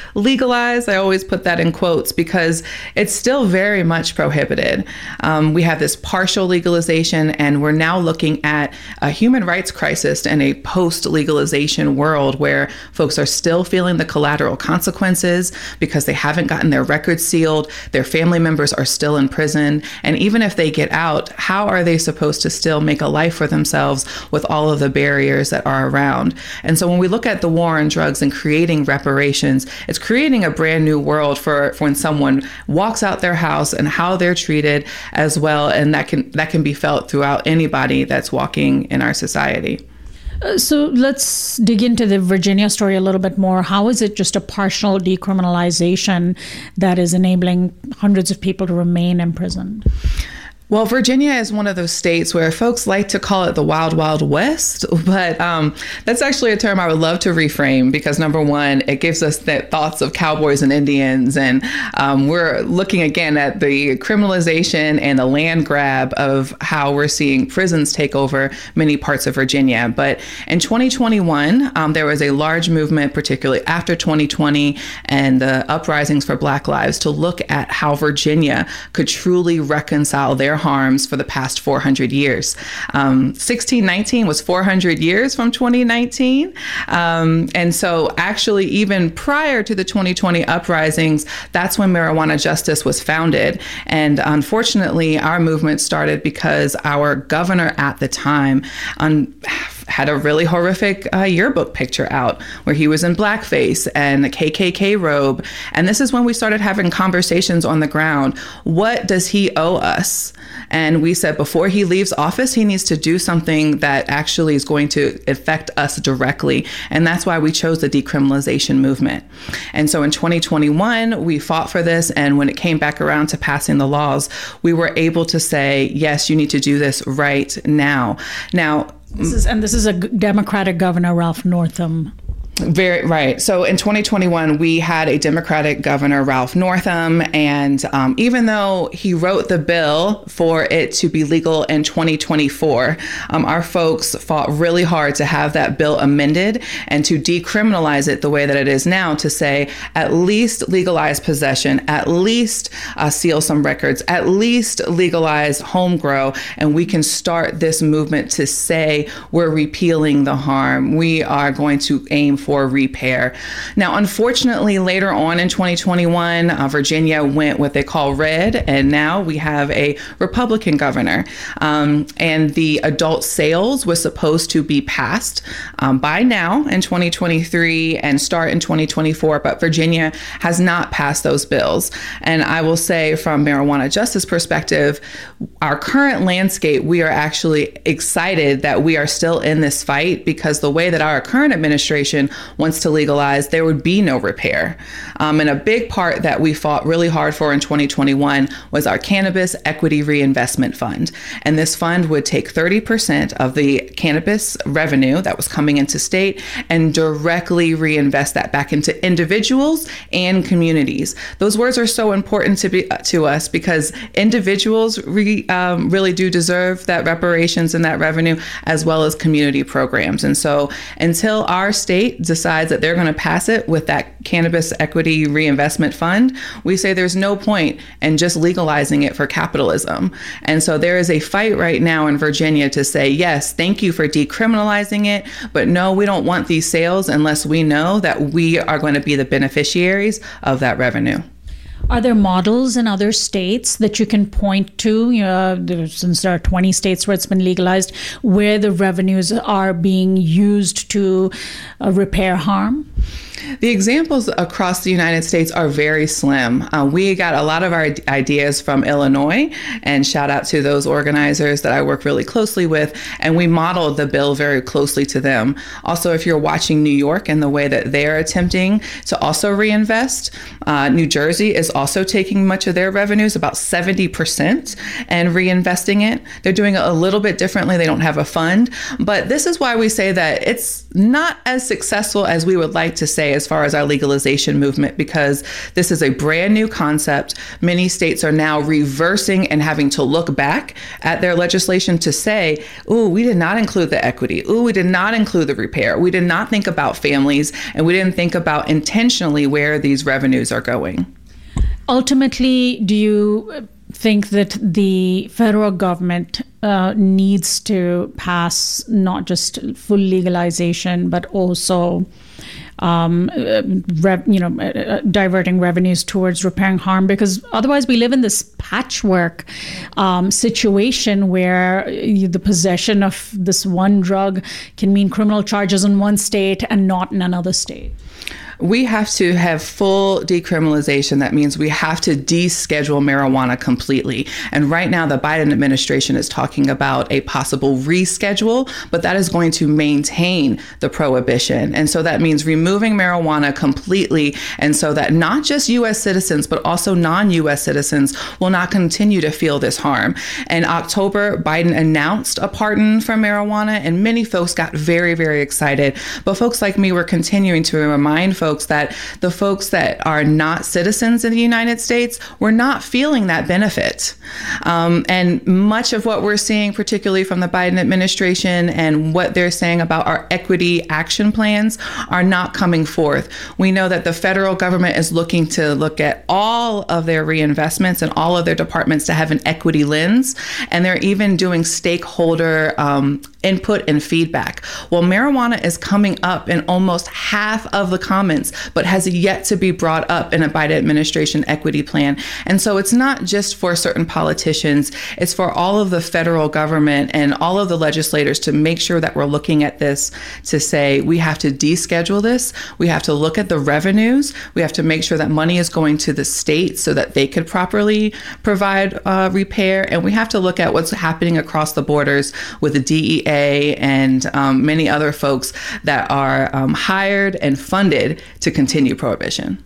legalized. I always put that in quotes because it's still very much prohibited. We have this partial legalization, and we're now looking at a human rights crisis in a post-legalization world where folks are still feeling the collateral consequences because they haven't gotten their records sealed, their family members are still in prison, and even if they get out, how are they supposed to still make a life for themselves with all of the barriers that are around? And so when we look at the war on drugs and creating reparations, it's creating a brand new world for when someone walks out their house and how they're treated as well, and that can be felt throughout anybody that's walking in our society. So let's dig into the Virginia story a little bit more. How is it just a partial decriminalization that is enabling hundreds of people to remain imprisoned? Well, Virginia is one of those states where folks like to call it the Wild Wild West, but that's actually a term I would love to reframe because, number one, it gives us that thoughts of cowboys and Indians, and we're looking again at the criminalization and the land grab of how we're seeing prisons take over many parts of Virginia. But in 2021, there was a large movement, particularly after 2020 and the uprisings for Black lives, to look at how Virginia could truly reconcile their harms for the past 400 years. 1619 was 400 years from 2019. And so actually, even prior to the 2020 uprisings, that's when Marijuana Justice was founded. And unfortunately, our movement started because our governor at the time had a really horrific yearbook picture out where he was in blackface and a KKK robe. And this is when we started having conversations on the ground. What does he owe us? And we said before he leaves office, he needs to do something that actually is going to affect us directly. And that's why we chose the decriminalization movement. And so in 2021, we fought for this. And when it came back around to passing the laws, we were able to say, yes, you need to do this right now. This is a Democratic governor, Ralph Northam. Very right. So in 2021, we had a Democratic governor, Ralph Northam, and even though he wrote the bill for it to be legal in 2024, our folks fought really hard to have that bill amended and to decriminalize it the way that it is now, to say at least legalize possession, at least seal some records, at least legalize home grow, and we can start this movement to say we're repealing the harm. We are going to aim for repair. Now, unfortunately, later on in 2021, Virginia went what they call red, and now we have a Republican governor. And the adult sales was supposed to be passed by now in 2023 and start in 2024, but Virginia has not passed those bills. And I will say, from marijuana justice perspective, our current landscape, we are actually excited that we are still in this fight, because the way that our current administration wants to legalize, there would be no repair. And a big part that we fought really hard for in 2021 was our Cannabis Equity Reinvestment Fund. And this fund would take 30% of the cannabis revenue that was coming into state and directly reinvest that back into individuals and communities. Those words are so important to us because individuals really do deserve that reparations and that revenue, as well as community programs. And so until our state decides that they're going to pass it with that Cannabis Equity Reinvestment Fund, we say there's no point in just legalizing it for capitalism. And so there is a fight right now in Virginia to say, yes, thank you for decriminalizing it, but no, we don't want these sales unless we know that we are going to be the beneficiaries of that revenue. Are there models in other states that you can point to, since there are 20 states where it's been legalized, where the revenues are being used to repair harm? The examples across the United States are very slim. We got a lot of our ideas from Illinois, and shout out to those organizers that I work really closely with, and we modeled the bill very closely to them. Also, if you're watching New York and the way that they're attempting to also reinvest, New Jersey is also taking much of their revenues, about 70%, and reinvesting it. They're doing it a little bit differently. They don't have a fund. But this is why we say that it's not as successful as we would like to say as far as our legalization movement, because this is a brand new concept. Many states are now reversing and having to look back at their legislation to say, ooh, we did not include the equity. Ooh, we did not include the repair. We did not think about families, and we didn't think about intentionally where these revenues are going. Ultimately, do you think that the federal government needs to pass not just full legalization, but also diverting revenues towards repairing harm? Because otherwise we live in this patchwork situation where the possession of this one drug can mean criminal charges in one state and not in another state. We have to have full decriminalization. That means we have to deschedule marijuana completely. And right now, the Biden administration is talking about a possible reschedule, but that is going to maintain the prohibition. And so that means removing marijuana completely. And so that not just U.S. citizens, but also non-U.S. citizens will not continue to feel this harm. In October, Biden announced a pardon for marijuana, and many folks got very, very excited. But folks like me were continuing to remind folks that the folks that are not citizens in the United States were not feeling that benefit. And much of what we're seeing, particularly from the Biden administration and what they're saying about our equity action plans, are not coming forth. We know that the federal government is looking to look at all of their reinvestments and all of their departments to have an equity lens. And they're even doing stakeholder input and feedback. Well, marijuana is coming up in almost half of the comments, but has yet to be brought up in a Biden administration equity plan. And so it's not just for certain politicians, it's for all of the federal government and all of the legislators to make sure that we're looking at this to say, we have to deschedule this. We have to look at the revenues. We have to make sure that money is going to the states so that they could properly provide repair. And we have to look at what's happening across the borders with the DEA and many other folks that are hired and funded to continue prohibition.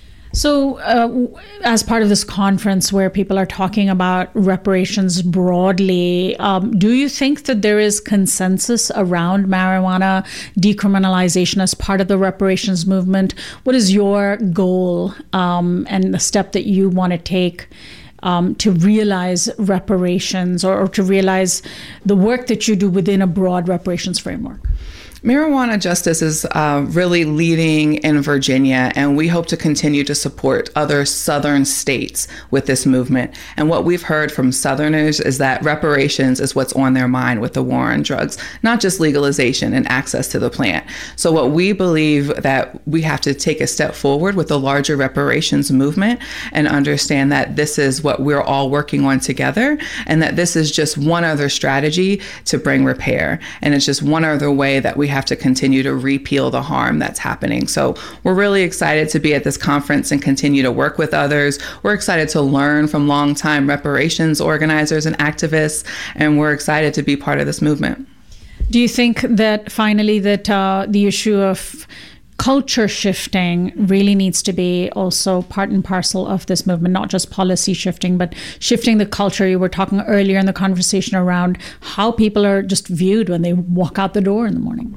So as part of this conference where people are talking about reparations broadly, do you think that there is consensus around marijuana decriminalization as part of the reparations movement? What is your goal and the step that you want to take to realize reparations or to realize the work that you do within a broad reparations framework? Marijuana justice is really leading in Virginia, and we hope to continue to support other southern states with this movement. And what we've heard from Southerners is that reparations is what's on their mind with the war on drugs, not just legalization and access to the plant. So what we believe that we have to take a step forward with the larger reparations movement and understand that this is what we're all working on together, and that this is just one other strategy to bring repair. And it's just one other way that we have to continue to repeal the harm that's happening. So we're really excited to be at this conference and continue to work with others. We're excited to learn from longtime reparations organizers and activists, and we're excited to be part of this movement. Do you think that finally that the issue of culture shifting really needs to be also part and parcel of this movement, not just policy shifting, but shifting the culture? You were talking earlier in the conversation around how people are just viewed when they walk out the door in the morning.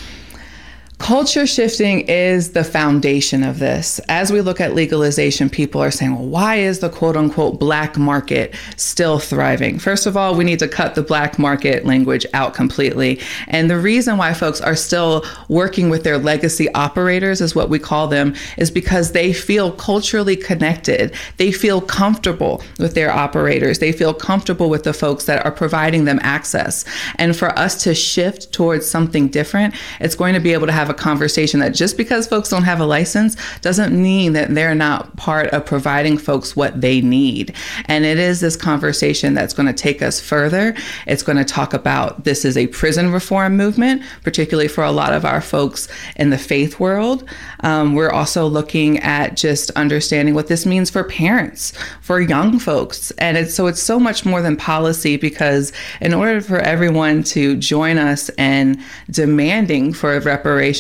Culture shifting is the foundation of this. As we look at legalization, people are saying, well, why is the quote unquote black market still thriving? First of all, we need to cut the black market language out completely. And the reason why folks are still working with their legacy operators, is what we call them, is because they feel culturally connected. They feel comfortable with their operators. They feel comfortable with the folks that are providing them access. And for us to shift towards something different, it's going to be able to have a conversation that just because folks don't have a license doesn't mean that they're not part of providing folks what they need. And it is this conversation that's going to take us further. It's going to talk about this is a prison reform movement, particularly for a lot of our folks in the faith world. We're also looking at just understanding what this means for parents, for young folks. And it's so much more than policy, because in order for everyone to join us in demanding for reparations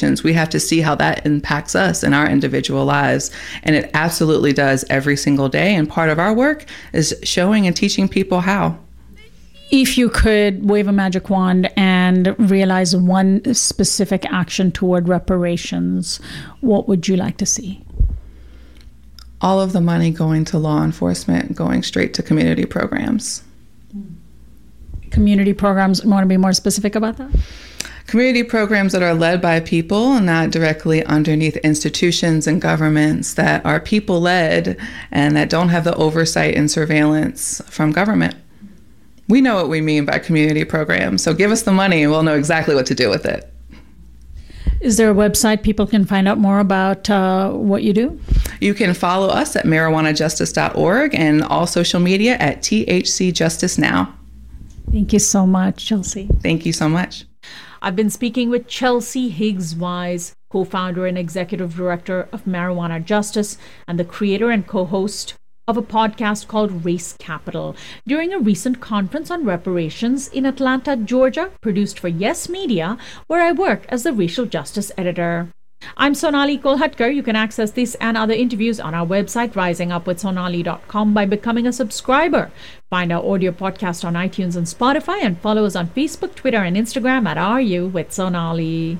conversations. We have to see how that impacts us in our individual lives. And it absolutely does every single day. And part of our work is showing and teaching people how. If you could wave a magic wand and realize one specific action toward reparations, what would you like to see? All of the money going to law enforcement, going straight to community programs. Community programs, you want to be more specific about that? Community programs that are led by people and not directly underneath institutions and governments, that are people-led and that don't have the oversight and surveillance from government. We know what we mean by community programs, so give us the money and we'll know exactly what to do with it. Is there a website people can find out more about what you do? You can follow us at marijuanajustice.org and all social media at THC Justice Now. Thank you so much, Chelsea. Thank you so much. I've been speaking with Chelsea Higgs-Wise, co-founder and executive director of Marijuana Justice and the creator and co-host of a podcast called Race Capital, during a recent conference on reparations in Atlanta, Georgia, produced for Yes Media, where I work as the racial justice editor. I'm Sonali Kolhatkar. You can access this and other interviews on our website, risingupwithsonali.com, by becoming a subscriber. Find our audio podcast on iTunes and Spotify, and follow us on Facebook, Twitter, and Instagram at RU with Sonali.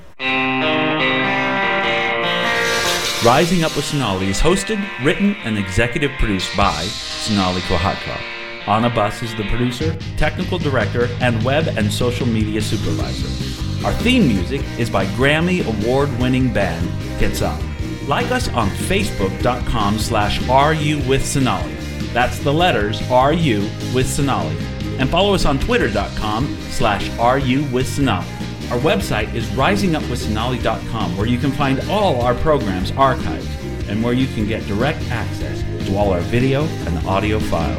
Rising Up with Sonali is hosted, written, and executive produced by Sonali Kolhatkar. Anna Buss is the producer, technical director, and web and social media supervisor. Our theme music is by Grammy Award-winning band Gets Up. Like us on Facebook.com/RU with Sonali. That's the letters RU with Sonali. And follow us on Twitter.com/RU with Sonali. Our website is risingupwithsonali.com, where you can find all our programs archived and where you can get direct access to all our video and audio files.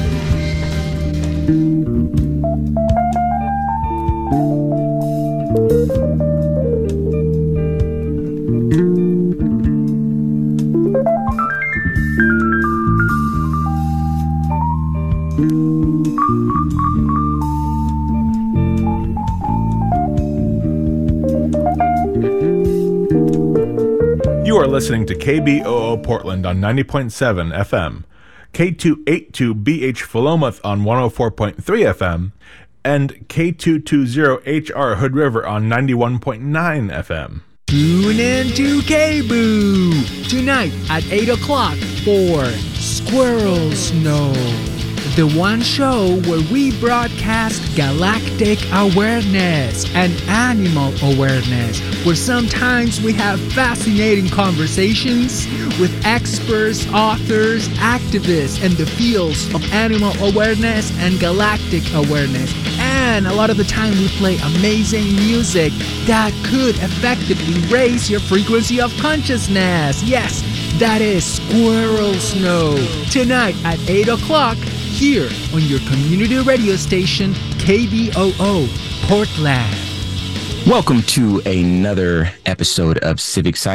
You are listening to KBOO Portland on 90.7 FM, K282BH Philomath on 104.3 FM, and K220HR Hood River on 91.9 FM. Tune in to KBOO tonight at 8 o'clock for Squirrels Know, the one show where we broadcast galactic awareness and animal awareness, where sometimes we have fascinating conversations with experts, authors, activists in the fields of animal awareness and galactic awareness. And a lot of the time we play amazing music that could effectively raise your frequency of consciousness. Yes, that is Squirrels Know, tonight at 8 o'clock here on your community radio station, KBOO Portland. Welcome to another episode of Civic Side.